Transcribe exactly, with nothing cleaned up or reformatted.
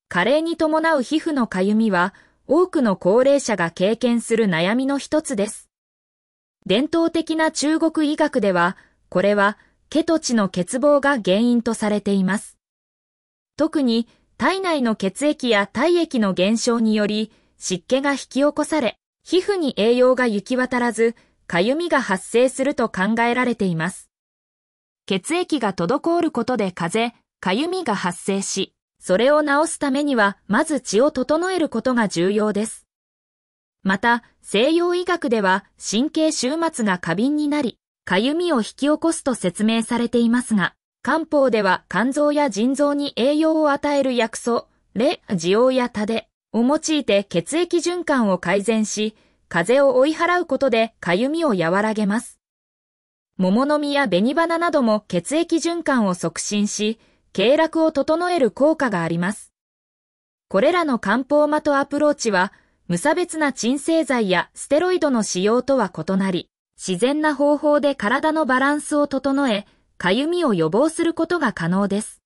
加齢に伴う皮膚のかゆみは、多くの高齢者が経験する悩みの一つです。伝統的な中国医学では、これは毛と血の欠乏が原因とされています。特に体内の血液や体液の減少により湿気が引き起こされ、皮膚に栄養が行き渡らず、かゆみが発生すると考えられています。血液が滞ることで風邪、かゆみが発生し、それを治すためにはまず血を整えることが重要です。また、西洋医学では神経終末が過敏になり、かゆみを引き起こすと説明されていますが、漢方では肝臓や腎臓に栄養を与える薬草、レ、ジオウやタデを用いて血液循環を改善し、風邪を追い払うことでかゆみを和らげます。桃の実や紅花なども血液循環を促進し、経絡を整える効果があります。これらの漢方的アプローチは、無差別な鎮静剤やステロイドの使用とは異なり、自然な方法で体のバランスを整え、かゆみを予防することが可能です。